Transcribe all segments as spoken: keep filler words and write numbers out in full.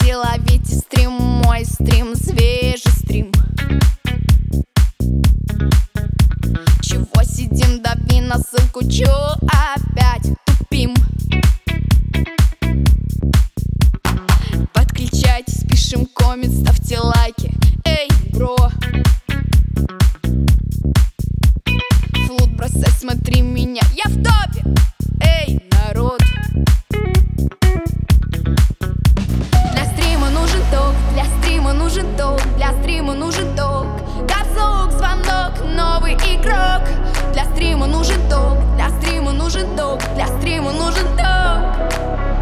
Ловите, ловите стрим, мой стрим, свежий стрим. Чего сидим, дави на ссылку, чё опять тупим? Подключайтесь, пишем коммент, ставьте лайки. Эй, бро, флут бросай, смотри меня, я в топе. Эй, народ, для стрима нужен ток, для стрима нужен ток, для стрима нужен ток. Капслок, звонок, новый игрок. Для стрима нужен ток, для стрима нужен ток, для стрима нужен ток.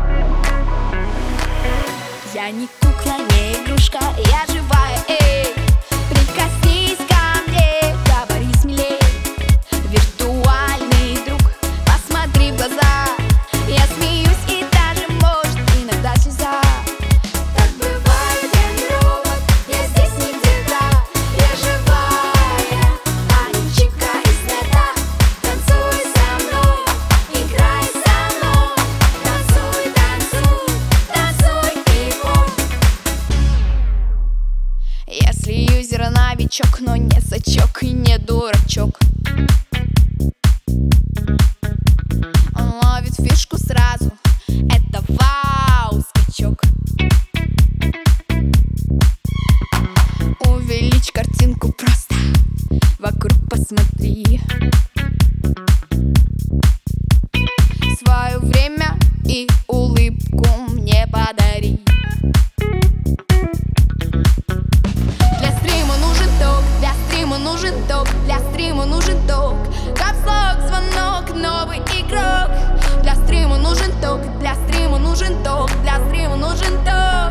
Я не кукла, не игрушка, я живая, эй. Прикоснись ко мне, говори смелей. Виртуальный друг, посмотри в глаза. Я смеюсь и даже, может, иногда слеза. Так бывает, я не робот, я здесь не где-то. Я живая, а не чика из нета. Танцуй со мной, играй со мной. Танцуй, танцуй, танцуй и пой. Если юзер новичок, но не сачок и не дурачок, он ловит фишку сразу, это вау, скачок. Увеличь картинку просто, вокруг посмотри. Свое время и улыбку мне подари. Для стрима нужен ток, для стрима нужен ток, для стрима нужен ток. Капслок, звонок, новый игрок. Для стрима нужен ток, для стрима нужен ток, для стрима нужен ток.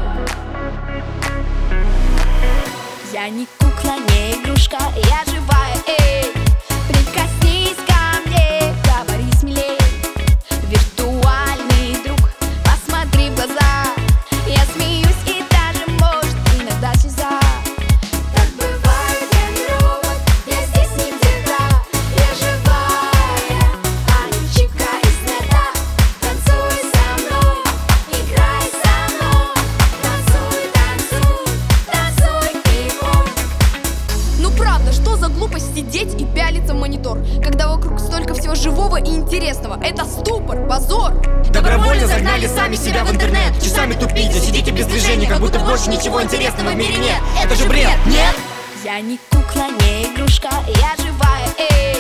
Я не кукла, не игрушка, я живая, эй. Прикоснись ко мне, говори смелей. Виртуальный друг, посмотри в глаза. Я смеюсь и даже, может, иногда слеза. Так бывает, я не робот, я здесь не где-то. Я живая, а не чика из нета. Танцуй со мной, играй со мной. Танцуй, танцуй, танцуй и пой. Ну правда, что за глупость сидеть и пялиться в монитор, когда вокруг столько всего живого и интересного? Это ступор, позор. Добровольно загнали сами себя в интернет. Часами тупите, сидите без движения, как будто больше ничего интересного в мире нет. Это же бред, нет? Я не кукла, не игрушка, я живая, эй.